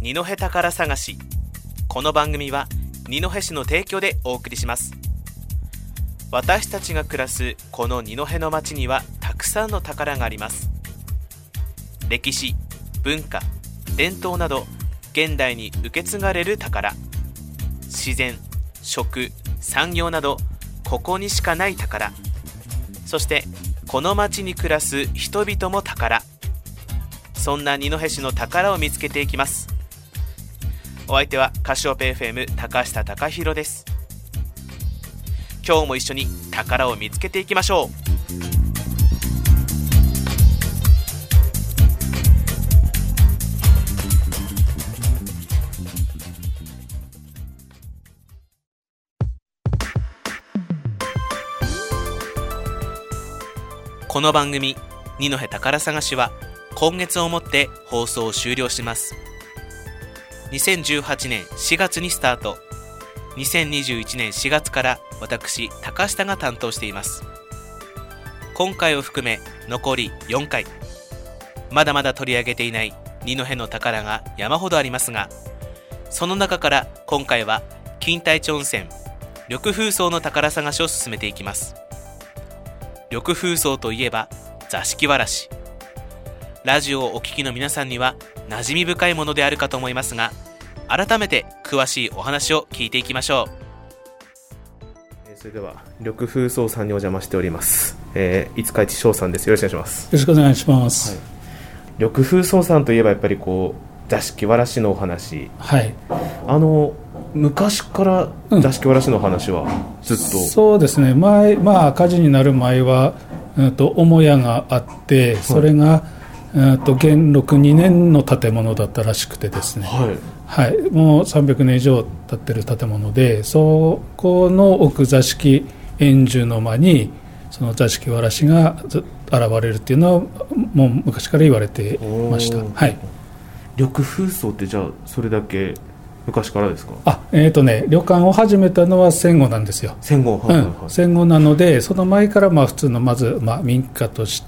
二戸宝探し。この番組は二戸市の提供でお送りします。私たちが暮らすこの二戸の町にはたくさんの宝があります。歴史、文化、伝統など現代に受け継がれる宝、自然、食、産業などここにしかない宝、そしてこの町に暮らす人々も宝。そんな二戸市の宝を見つけていきます。お相手はカシオペ FM 高下貴弘です。今日も一緒に宝を見つけていきましょう。この番組二戸宝探しは今月をもって放送を終了します。2018年4月にスタート。2021年4月から私高下が担当しています。今回を含め残り4回、まだまだ取り上げていない二戸の宝が山ほどありますが、その中から今回は錦帯町温泉緑風荘の宝探しを進めていきます。緑風荘といえば座敷わらし。ラジオをお聞きの皆さんには馴染み深いものであるかと思いますが、改めて詳しいお話を聞いていきましょう。 それでは緑風荘さんにお邪魔しております。五日市翔さんです。よろしくお願いします。 よろしくお願いします。 はい、緑風荘さんといえばやっぱり座敷わらしのお話。 はい。 昔から座敷わらしの話はずっと、 そうですね。火事になる前は、母屋があって、それが、元禄2年の建物だったらしくてですね。はい。もう300年以上経ってる建物で、そこの奥座敷円寿の間にその座敷わらしが現れるっていうのはもう昔から言われてました。はい。 緑風荘ってじゃあそれだけ昔からですか？ 旅館を始めたのは戦後なんですよ。 戦後、 戦後なので、その前から普通のまず民家として、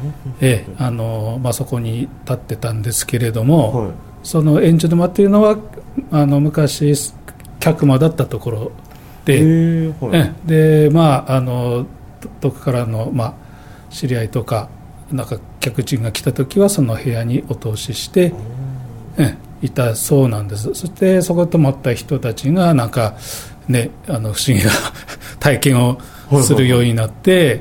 そこに建ってたんですけれども、はい、その円寿の間っていうのは昔客間だったところで、でどこからの知り合いとか客人が来た時はその部屋にお通しして、いたそうなんです。そしてそこに泊まった人たちが不思議な体験をするようになって、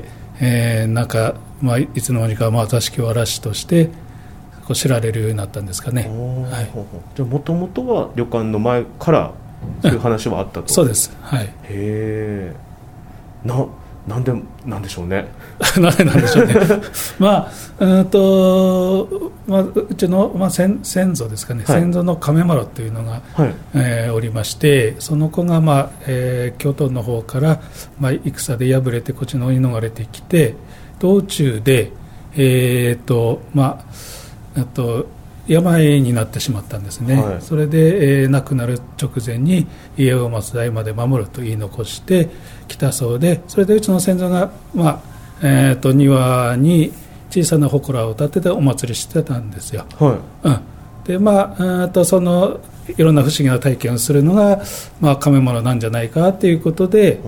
いつの間にか座敷わらしとして知られるようになったんですかね。はい、 じゃあもともとは旅館の前からそういう話はあったと。 そうです。はい。 へえ。なんでしょうね。 なんでなんでしょうね。うちの、先祖ですかね、先祖の亀丸というのが、おりまして、その子が、京都の方から、戦で敗れてこっちの方に逃れてきて、道中で、病になってしまったんですね。それで、亡くなる直前に家を松代まで守ると言い残してきたそうで、それでうちの先祖が、庭に小さな祠を建ててお祭りしてたんですよ。でそのいろんな不思議な体験をするのが、亀物なんじゃないかということで、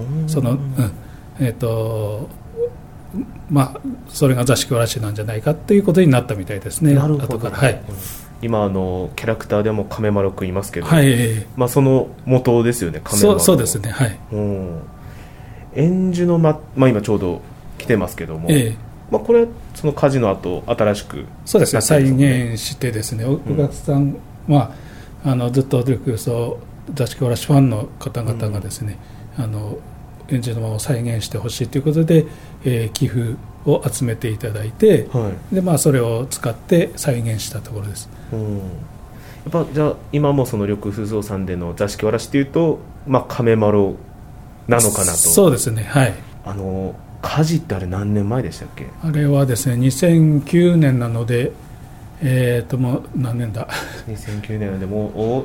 それが座敷わらしなんじゃないかということになったみたいですね。 なるほど。 後から、はい、 今キャラクターでも亀丸くんいますけど、 その元ですよね、亀丸。 そうですね。はい。 円寿の間、今ちょうど来てますけども、これはその火事の後新しく、 そうですね、再現してですね、お客さんは、ずっと緑風荘座敷わらしファンの方々がですね、円寿の間を再現してほしいということで、寄付を集めていただいて、でそれを使って再現したところです。 やっぱじゃあ今もその緑風荘さんでの座敷わらしというと、亀丸なのかなと。 そうですね。はい。 火事ってあれ何年前でしたっけ？ あれはですね2009年なので、もう何年だ 2009年なのでもう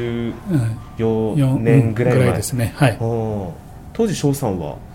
14年ぐらい前ですね。はい。 当時翔さんは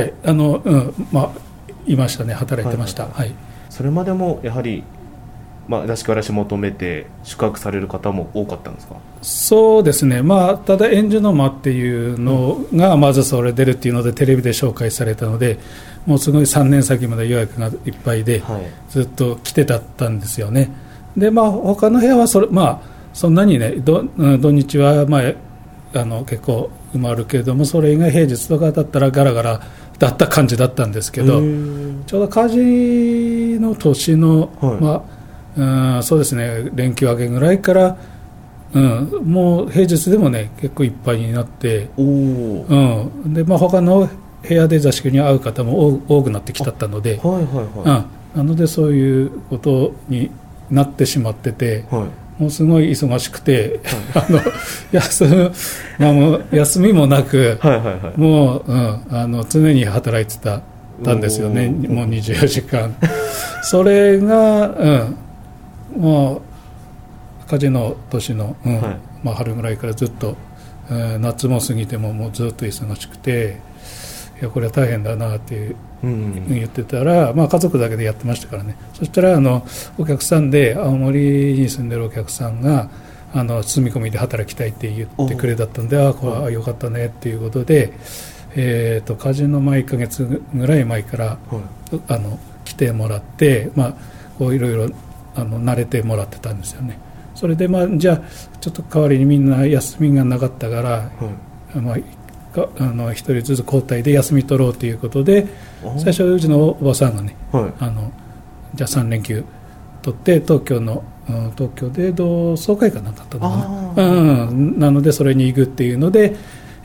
いましたね。働いてました。はい。 それまでもやはり座敷わらし求めて宿泊される方も多かったんですか？ そうですね、ただ円樹の間っていうのがまずそれ出るっていうのでテレビで紹介されたので、もうすごい3年先まで予約がいっぱいで、ずっと来てだったんですよね。で他の部屋はそんなにね土日は結構埋まるけれども、それ以外平日とかだったらガラガラだった感じだったんですけど、ちょうど火事の年の、そうですね、連休明けぐらいから、もう平日でもね結構いっぱいになって、で他の部屋で座敷に会う方も多くなってきたので、なのでそういうことになってしまってて、もうすごい忙しくて、休みもなく、もう、常に働いてたんですよね、もう24時間。それが、もう火事の年の、春ぐらいからずっと、夏も過ぎてももうずっと忙しくて、いやこれは大変だなって言ってたら、家族だけでやってましたからね。そしたらお客さんで青森に住んでるお客さんが住み込みで働きたいって言ってくれだったんで、これはよかったねっていうことで、火事の1ヶ月ぐらい前から、来てもらって、こういろいろ慣れてもらってたんですよね。それでじゃあちょっと代わりにみんな休みがなかったから、一人ずつ交代で休み取ろうということで、最初うちのおばさんがね、じゃあ3連休取って東京で同窓会かなかったのかな、なのでそれに行くっていうので、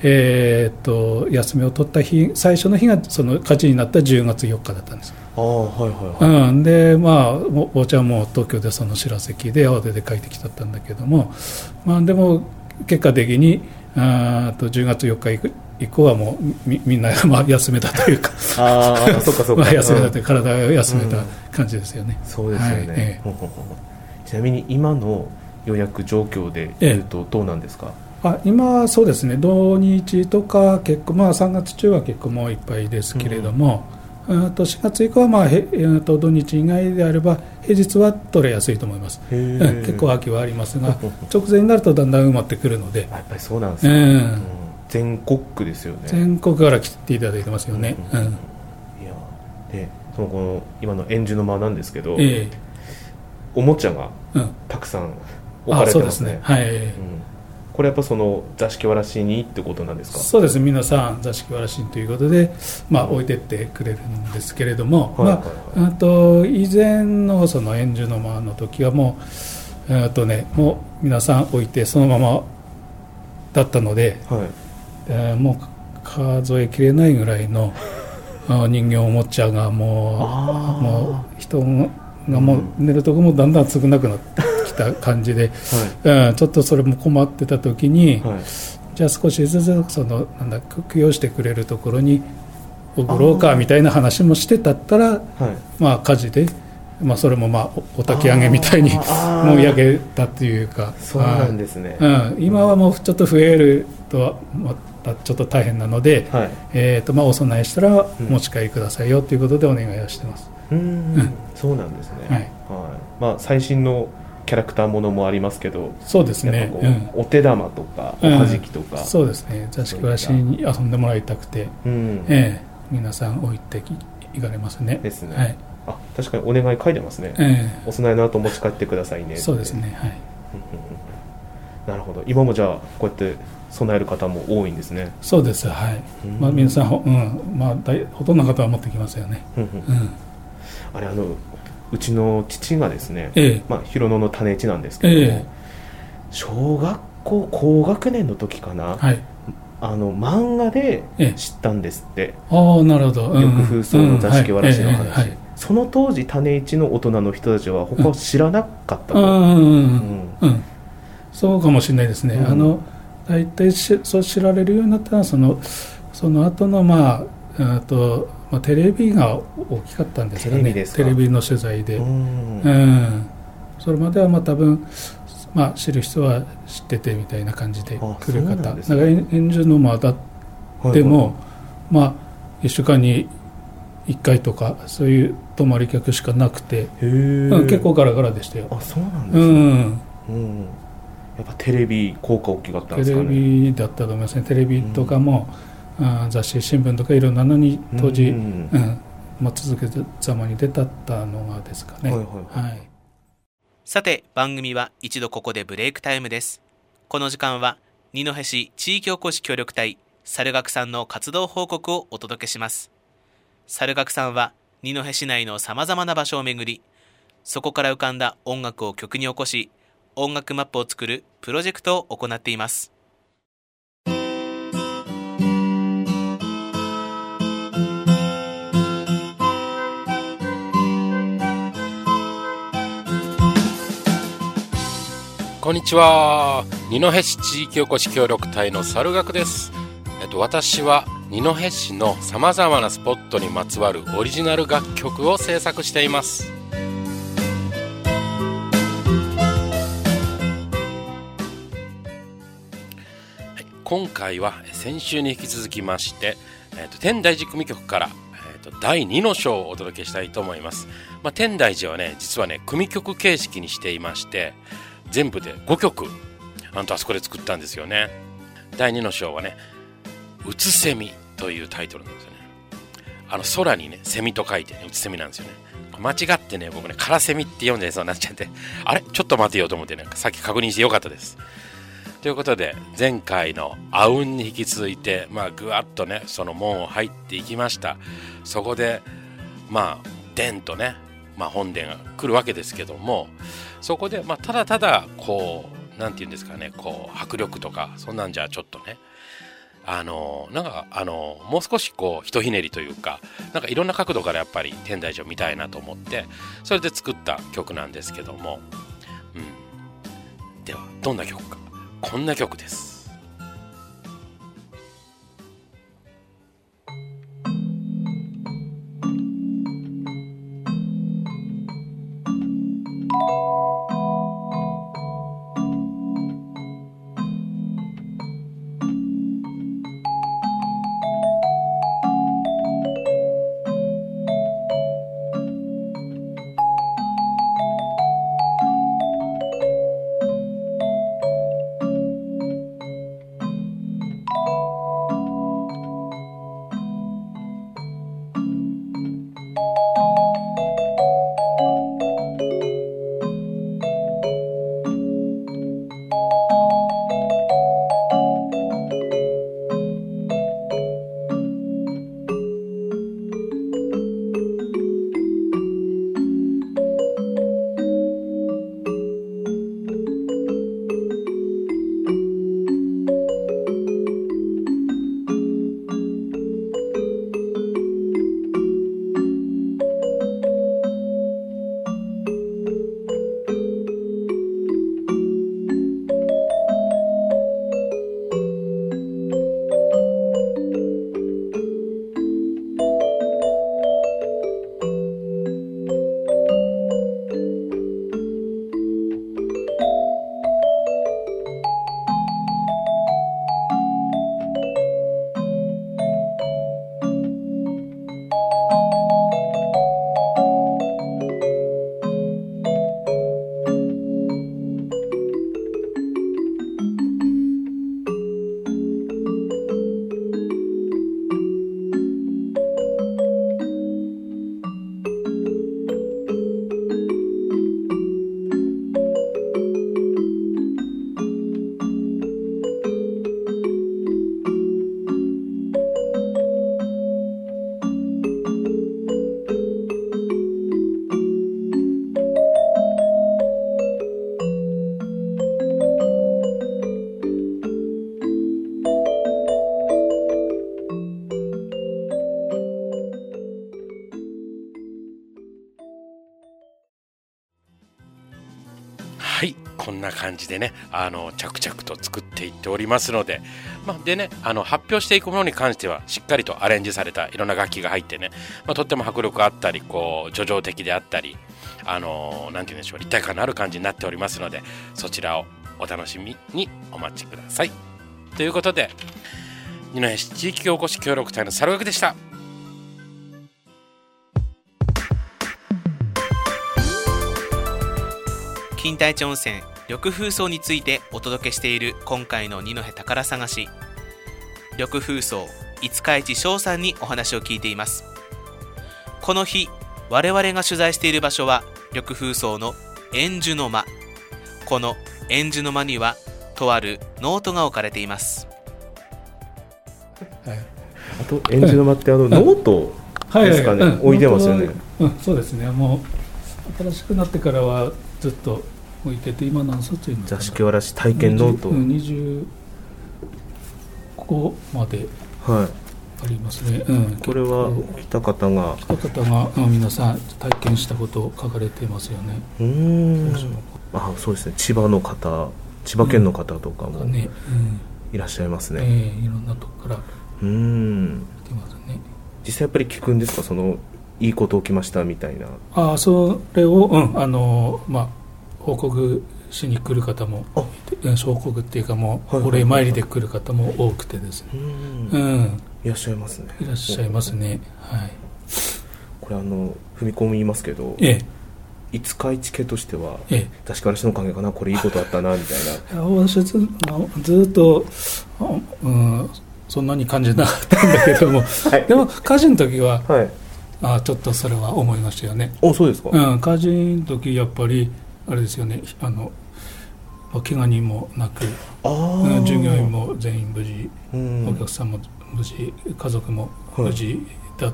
休みを取った日、最初の日がその火事になった10月4日だったんです。でおちゃんも東京でその知らせ聞いて慌てて帰ってきたんだけども、でも結果的に10月4日以降はもうみんな休めたというか休めたという体を休めた感じですよね。 そうですよね、ちなみに今の予約状況でいうとどうなんですか？ 今そうですね、土日とか結構3月中は結構もういっぱいですけれども、4月以降は土日以外であれば平日は取れやすいと思います。結構空きはありますが直前になるとだんだん埋まってくるので。 やっぱりそうなんですね、全国区ですよね。 全国から来ていただいてますよね。 でこの今の円樹の間なんですけど、おもちゃがたくさん置かれてますね。これやっぱその座敷わらしにってことなんですか？ そうです、皆さん座敷わらしということで、置いてってくれるんですけれども、以前のその円樹の間の時はもうもう皆さん置いてそのままだったので、もう数えきれないぐらいの人形おもちゃがもう人がもう寝るとこもだんだん少なくなってきた感じで、ちょっとそれも困ってた時に、じゃあ少しずつ供養してくれるところに送ろうかみたいな話もしてたったら、火事で、それもお焚き上げみたいにもう焼けたっていうか。 そうなんですね。 今はもうちょっと増えるとはまたちょっと大変なので、お供えしたらお持ち帰りくださいよということでお願いをしてます。 そうなんですね。最新のキャラクターものもありますけど、 そうですね、 お手玉とかおはじきとか、 そうですね、座敷わらしに遊んでもらいたくて、皆さん置いていかれますね。 ですね。確かにお願い書いてますね。お供えの後持ち帰ってくださいね。 そうですね。 なるほど。今もじゃあこうやって備える方も多いんですね。 そうです。皆さんほとんどの方は持ってきますよね。 あれうちの父がですね、広野の種市なんですけども、小学校高学年の時かな、漫画で知ったんですって。 なるほど。 緑風荘の座敷わらしの話。その当時種市の大人の人たちは他を知らなかったと。 そうかもしれないですね。大体そう知られるようになったのはその後のテレビが大きかったんですよね。テレビの取材で、それまでは多分知る人は知っててみたいな感じで来る方、だから円樹の間でも1週間に 1回とかそういう泊まり客しかなくて、結構ガラガラでしたよ。 あ、そうなんですね。やっぱテレビ効果大きかったんですかね。 テレビだったと思いますね。テレビとかも、雑誌新聞とかいろんなのに当時、続けざまに出たったのがですかね。 さて番組は一度ここでブレイクタイムです。この時間は二戸市地域おこし協力隊猿楽さんの活動報告をお届けします。猿楽さんは二戸市内のさまざまな場所を巡り、そこから浮かんだ音楽を曲に起こし、音楽マップを作るプロジェクトを行っています。 こんにちは。二戸市地域おこし協力隊の猿楽です。私は二戸市のさまざまなスポットにまつわるオリジナル楽曲を制作しています。今回は先週に引き続きまして、天台寺組曲から、第2の章をお届けしたいと思います。天台寺はね、実はね組曲形式にしていまして、全部で5曲あそこで作ったんですよね。第2の章はね、うつせみというタイトルなんですよね。空にねセミと書いてね、うつせみなんですよね。間違ってね、僕ねからセミって読んじゃいそうになっちゃって、あれちょっと待てよと思ってね、さっき確認してよかったです。ということで、前回のあうんに引き続いて、ぐわっとねその門を入っていきました。そこででんとね、本殿が来るわけですけども、そこでただただこうなんていうんですかね、こう迫力とかそんなんじゃちょっとね、もう少しこうひとひねりというか、いろんな角度からやっぱり天台寺を見たいなと思って、それで作った曲なんですけども、ではどんな曲か。こんな曲です。はい、こんな感じでね、着々と作っていっておりますので、でね、発表していくものに関してはしっかりとアレンジされたいろんな楽器が入ってね、とっても迫力あったり、こう叙情的であったり、なんて言うんでしょう、立体感のある感じになっておりますので、そちらをお楽しみにお待ちください。ということで、二戸市地域おこし協力隊の猿楽でした。 金田一温泉緑風荘についてお届けしている今回の二戸宝探し。緑風荘五日市翔さんにお話を聞いています。この日我々が取材している場所は緑風荘の円樹の間。この円樹の間にはとあるノートが置かれています。 はい、あと円樹の間ってノートですかね、置いてますよね。 そうですね。もう新しくなってからはずっと置いてて、今何冊いるのかな。 座敷わらし体験ノート 20個までありますね。 これは来た方が皆さん体験したことを書かれていますよね。 そうですね。千葉の方、千葉県の方とかもいらっしゃいますね。 いろんなとこから来てますね。 実際やっぱり聞くんですか、いいこと起きましたみたいな。 それを、報告しに来る方も報告っていうか、もうお礼参りで来る方も多くてですね。 いらっしゃいますね。 いらっしゃいますね。はい。 これ踏み込み言いますけど、五日市家としては座敷わらしのおかげかな、これいいことあったなみたいな。 私はずっとそんなに感じなかったんだけども、でも火事の時は、ちょっとそれは思いましたよね。 そうですか。 火事の時やっぱりあれですよね。怪我人もなく、従業員も全員無事、お客さんも無事、家族も無事だって、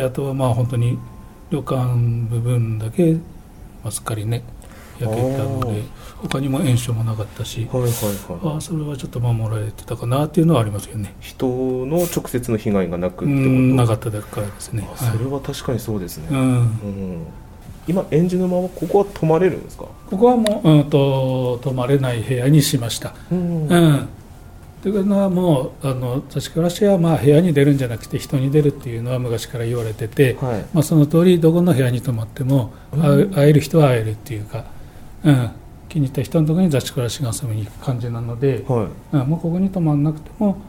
あとは本当に旅館部分だけすっかりね焼けたので、他にも延焼もなかったし、それはちょっと守られてたかなっていうのはありますよね。 人の直接の被害がなくってこと。 なかったからですね。 それは確かにそうですね。今円樹の間はここは泊まれるんですか。 ここはもう泊まれない部屋にしました。というのはもう座敷わらしは部屋に出るんじゃなくて人に出るっていうのは昔から言われてて、その通りどこの部屋に泊まっても会える人は会えるっていうか、気に入った人のところに座敷わらしが遊びに行く感じなので、もうここに泊まらなくても、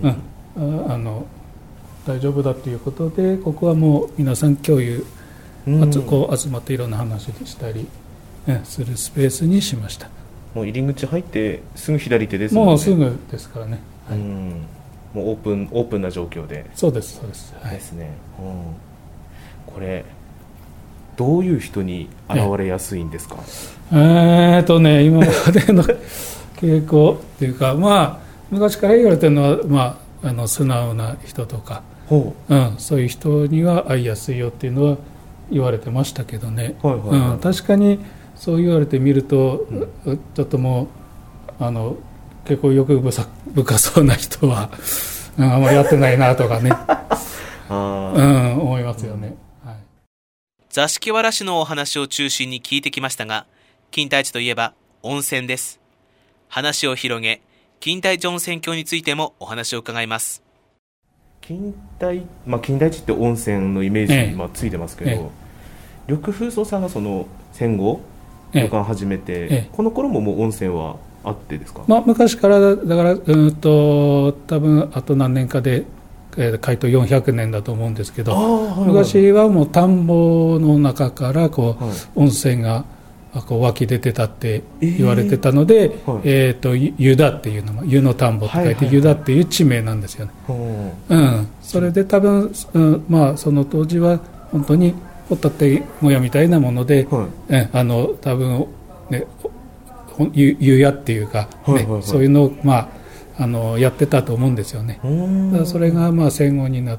大丈夫だということで、ここはもう皆さん共有、こう集まっていろんな話をしたりするスペースにしました。 もう入り口入ってすぐ左手ですもんね。 もうすぐですからね。 もうオープンな状況で。 そうです。 ですね。これどういう人に現れやすいんですか。 今までの傾向っていうか、昔から言われてるのは、素直な人とか、そういう人には会いやすいよっていうのは言われてましたけどね。確かにそう言われてみると、ちょっともう結構欲深そうな人は、あんまりやってないなとかね思いますよね。 座敷わらしのお話を中心に聞いてきましたが、金田一といえば温泉です。話を広げ、金田一温泉郷についてもお話を伺います。 金田一って温泉のイメージについてますけど、緑風荘さんが戦後旅館始めて、この頃ももう温泉はあってですか。 昔からだから多分あと何年かで開湯400年だと思うんですけど、昔はもう田んぼの中から温泉が湧き出てたって言われてたので、湯田っていうのも湯の田んぼって書いて湯田っていう地名なんですよね。それで多分、その当時は本当にホタテ小屋みたいなもので、多分ね湯屋っていうか、そういうのをやってたと思うんですよね。だからそれが戦後になって、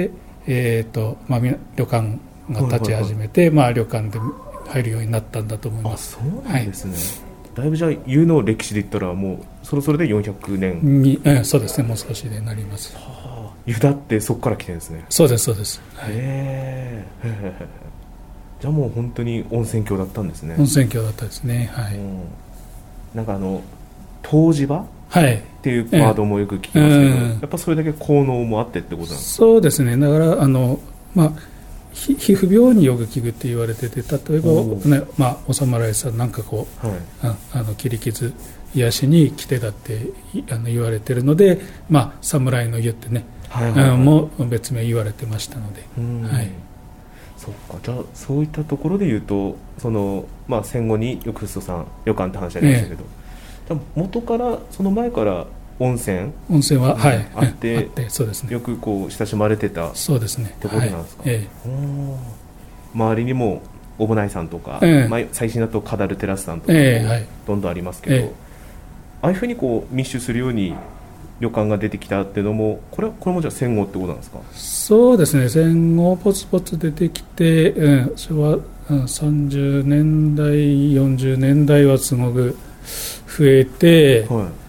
旅館が立ち始めて、旅館で入るようになったんだと思います。 そうなんですね。だいぶじゃあ湯の歴史で言ったらもうそれで400年に、そうですね、もう少しでなります。 湯田ってそこから来てるんですね。 そうです。 じゃあもう本当に温泉郷だったんですね。 温泉郷だったですね。 なんか湯治場っていうワードもよく聞きますけど、やっぱそれだけ効能もあってってことなんですか。 そうですね。だから皮膚病によく効くって言われてて、例えばお侍さんなんか切り傷癒しに来てだって言われてるので、侍の湯ってね、もう別名言われてましたので。 そっか。じゃあそういったところで言うと戦後に浴室さん旅館って話ありましたけど、じゃあ元からその前から温泉は、はい、 あって、 そうですね、 よくこう親しまれてたそうですねってことなんですか。周りにも小保内さんとか、最新だとカダルテラスさんとかもどんどんありますけど、ああいうふうにこう密集するように旅館が出てきたっていうのもこれもじゃあ戦後ってことなんですか。 そうですね、戦後ポツポツ出てきて、昭和30年代40年代はすごく増えて、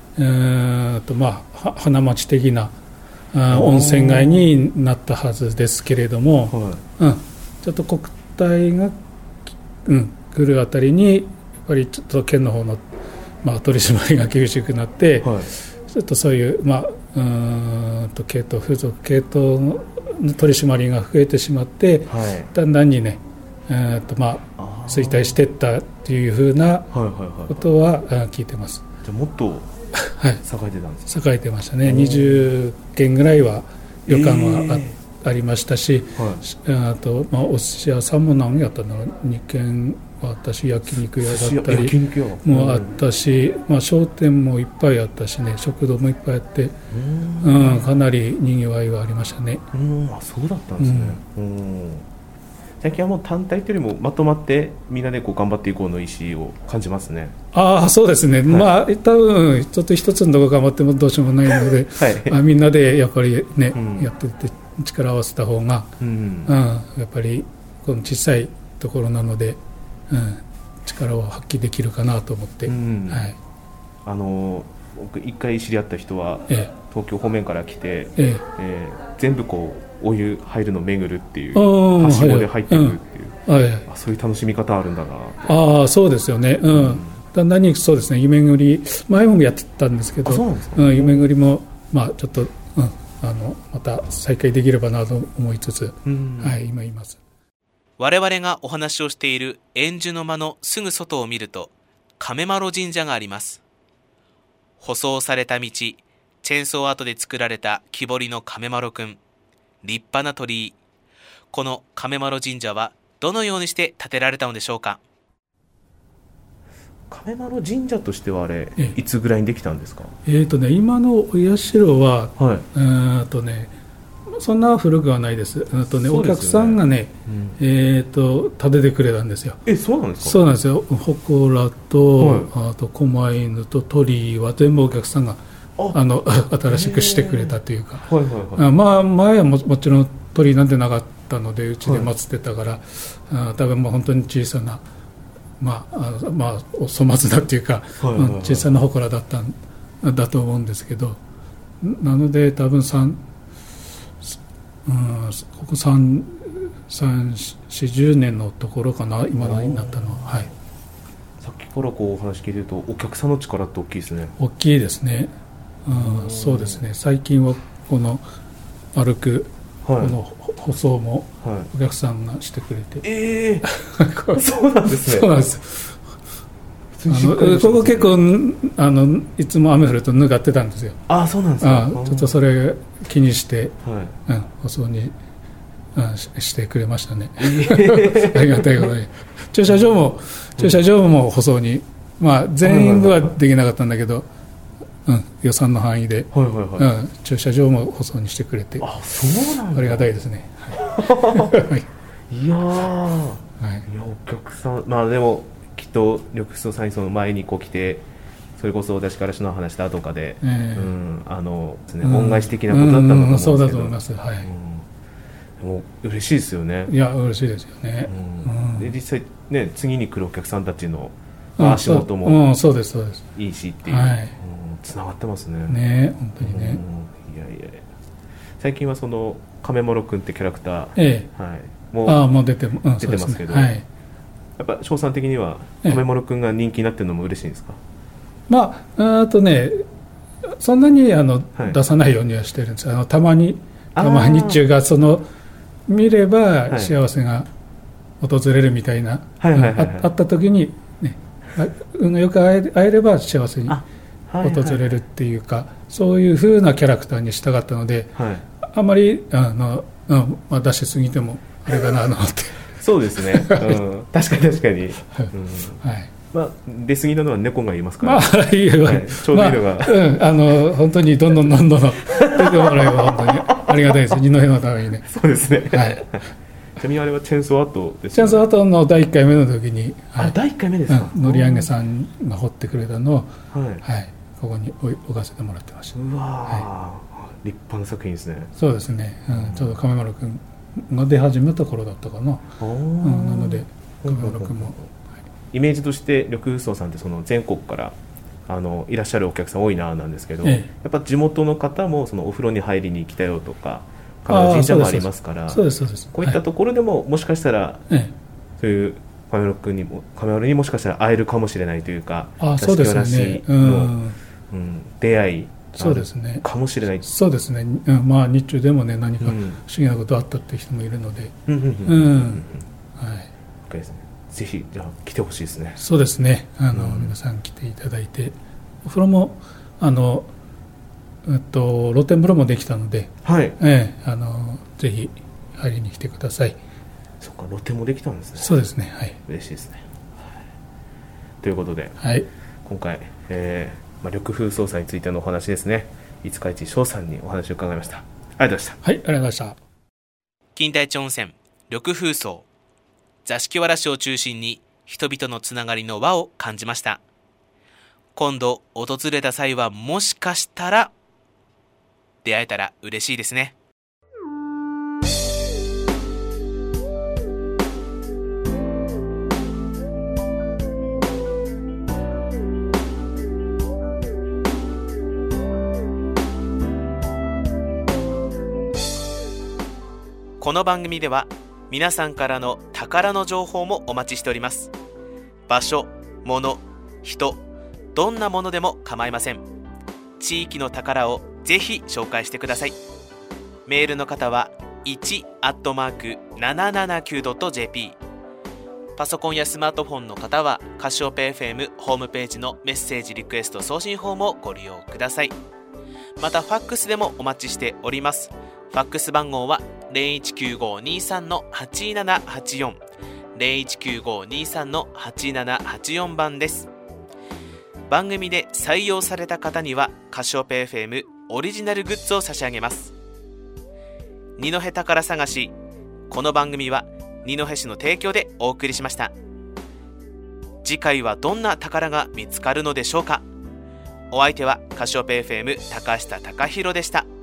花町的な温泉街になったはずですけれども、ちょっと国体が、来るあたりにやっぱりちょっと県の方の、取り締まりが厳しくなって、ちょっとそういう、系統風俗系統の取り締まりが増えてしまって、だんだんにね、衰退していったっていうふうなことは聞いてます。 じゃあもっと栄えてたんですか。 栄えてましたね。20軒ぐらいは旅館はありましたし、あと、お寿司屋さんも何やったんだろう、2軒はあったし、焼肉屋だったりもあったし、商店もいっぱいあったしね、食堂もいっぱいあって、かなりにぎわいはありましたね。 そうだったんですね。最近はもう単体というよりもまとまってみんなでこう頑張っていこうの意思を感じますね。 そうですね、多分ちょっと一つのところ頑張ってもどうしようもないので、みんなでやっぱりね、やってて力を合わせた方が、やっぱりこの小さいところなので、力を発揮できるかなと思って、 僕一回知り合った人は、東京方面から来て、全部こうお湯入るの巡るっていう、はしごで入ってくるっていう、そういう楽しみ方あるんだな。 そうですよね。だんだんにそうですね、湯巡り前もやってたんですけど、湯巡りもちょっと、また再開できればなと思いつつ、今います。 我々がお話をしている円珠の間のすぐ外を見ると亀丸神社があります。舗装された道、チェーンソーアートで作られた木彫りの亀丸くん、立派な鳥居。この亀丸神社はどのようにして建てられたのでしょうか。 亀丸神社としてはあれ、いつぐらいにできたんですか。 今のお社は、そんな古くはないです。お客さんがね、建ててくれたんですよ。 そうなんですか。 そうなんですよ。祠と、あと狛犬と鳥居は全部お客さんが新しくしてくれたというか、前はもちろん鳥居なんてなかったのでうちで祀ってたから、多分本当に小さな、お粗末なっていうか、小さな祠だったんだと思うんですけど、なので多分ここ40年のところかな、今になったのは。 さっきからこうお話聞いてるとお客さんの力って大きいですね。 大きいですね。そうですね。最近はこの歩くこの舗装もお客さんがしてくれて、 そうなんですね。 そうなんです。ここ結構いつも雨降るとぬがってたんですよ。 そうなんですか。 ちょっとそれ気にして、舗装にしてくれましたね。ありがたいことに。駐車場も舗装に、全部はできなかったんだけど、予算の範囲で、駐車場も舗装にしてくれて、 そうなんだ。 ありがたいですね。 いやお客さん、でもきっと緑室さんにその前にこう来て、それこそ私からの話したとかで、恩返し的なことだったのかと思うんですけど、 そうだと思います。 もう嬉しいですよね。 いや嬉しいですよね。 で実際ね、次に来るお客さんたちの足元もいいしっていう、つながってますね。 本当にね。 最近はその亀丸くんってキャラクター、 もう出てますけど、やっぱ翔さん的には亀丸くんが人気になってるのも嬉しいんですか。 そんなに出さないようにはしてるんです。たまにっていうか、見れば幸せが訪れるみたいな、あった時にね、運がよく会えれば幸せに訪れるっていうか、そういう風なキャラクターにしたかったので、あまり出しすぎてもあれかなと思ってそうですね、確かに、はいまあ、出過ぎなのは猫がいますから、ちょうどいいのが、 本当にどんどん出てもらえば本当にありがたいです。二戸のためにね。 そうですね、はい、ちなみにあれはチェーンソーアートですね。 チェーンソーアートの第1回目の時に、 第1回目ですか。 乗り上げさんが彫ってくれたのを、ここに置かせてもらってました。 うわ、立派な作品ですね。 そうですね、ちょうど亀丸君が出始めた頃だったかな。なので亀丸君もイメージとして緑風荘さんってその全国からいらっしゃるお客さん多いななんですけど、やっぱ地元の方もそのお風呂に入りに来たよとか神社もありますから、こういったところでももしかしたら、そういう亀丸にもしかしたら会えるかもしれないというか、 そうですね、 出会いそうですねかもしれない。 そうですね、まあ日中でもね何か不思議なことあったっていう人もいるので、 ぜひじゃあ来てほしいですね。 そうですね、皆さん来ていただいて、お風呂も露天風呂もできたので、ぜひ入りに来てください。 そっか、露天もできたんですね。 そうですね、はい、 嬉しいですね。ということで、今回、緑風荘さんについてのお話ですね、五日市翔さんにお話を伺いました。ありがとうございました。 はい、ありがとうございました。 金田一温泉緑風荘、座敷わらしを中心に人々のつながりの輪を感じました。今度訪れた際はもしかしたら出会えたら嬉しいですね。この番組では皆さんからの宝の情報もお待ちしております。場所、物、人、どんなものでも構いません。地域の宝をぜひ紹介してください。メールの方は 1@779.jp、 パソコンやスマートフォンの方はカシオペ FM ホームページのメッセージリクエスト送信フォームをご利用ください。またファックスでもお待ちしております。ファックス番号は 019523-8784 019523-8784 番です。番組で採用された方にはカシオペ FM オリジナルグッズを差し上げます。二戸宝探し、この番組は二戸市の提供でお送りしました。次回はどんな宝が見つかるのでしょうか。お相手はカシオペ FM 高下貴弘でした。